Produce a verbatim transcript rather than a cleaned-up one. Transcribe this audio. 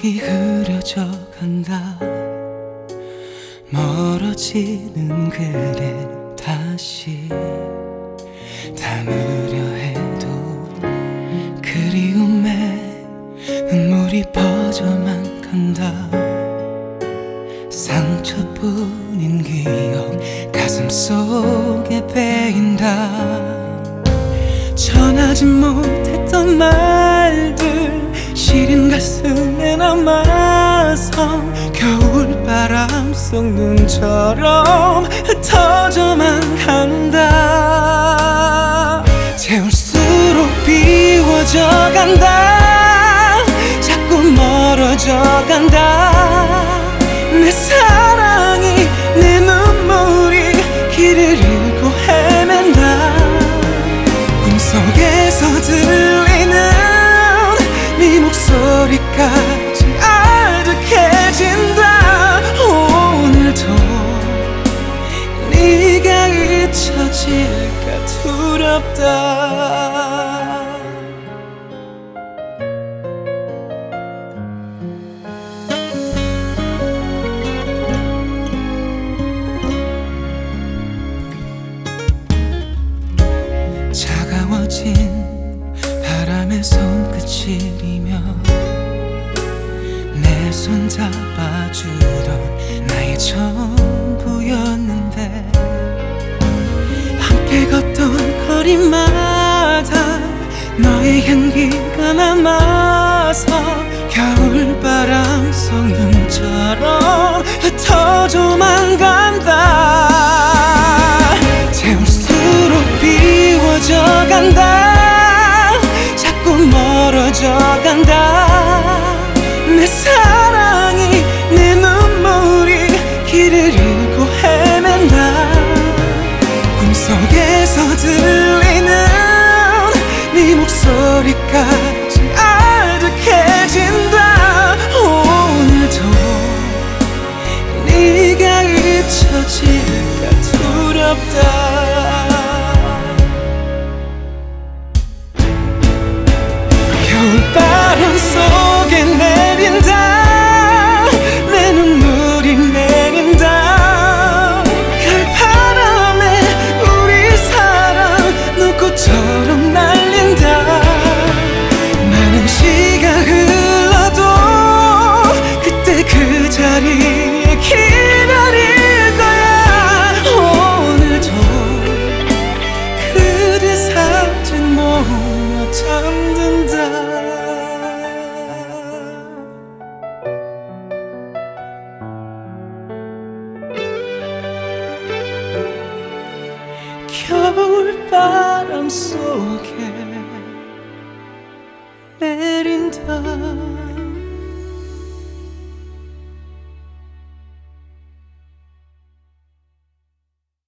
기억이 흐려져 간다. 멀어지는 그대 다시 담으려 해도 그리움에 눈물이 퍼져만 간다. 상처뿐인 기억 가슴 속에 베인다. 전하지 못했던 말들 시린 가슴에 남아서 겨울바람 속 눈처럼 흩어져만 간다. 채울수록 비워져 간다. 자꾸 멀어져 간다. 내 사랑이 내 눈물이 길을 잃고 헤맨다. 꿈속에서 들리는 네 목소리까지 아득해진다. 오늘도 네가 잊혀질까 두렵다. 차가워진 바람의 손끝이리며 내 손 잡아주던 나의 전부였는데 함께 걷던 거리마다 너의 향기가 남아서 겨울바람 속 눈처럼 흩어져만 간다. 채울수록 비워져 간다. 자꾸 멀어져 간다. 내 사랑이 내 눈물이 길을 잃고 헤맨다. 꿈속에서 들리는 네 목소리까지 아득해진다. 오늘도 네가 잊혀질까 두렵다. 겨울바람 속에 내린다. 내 눈물이 내린다. 가을바람에 우리 사랑 눈꽃처럼 날린다. 많은 시간 흘러도 그때 그 자리에 기다릴 거야. 오늘도 그대 사진 모아 잠든다. 겨울바람 속에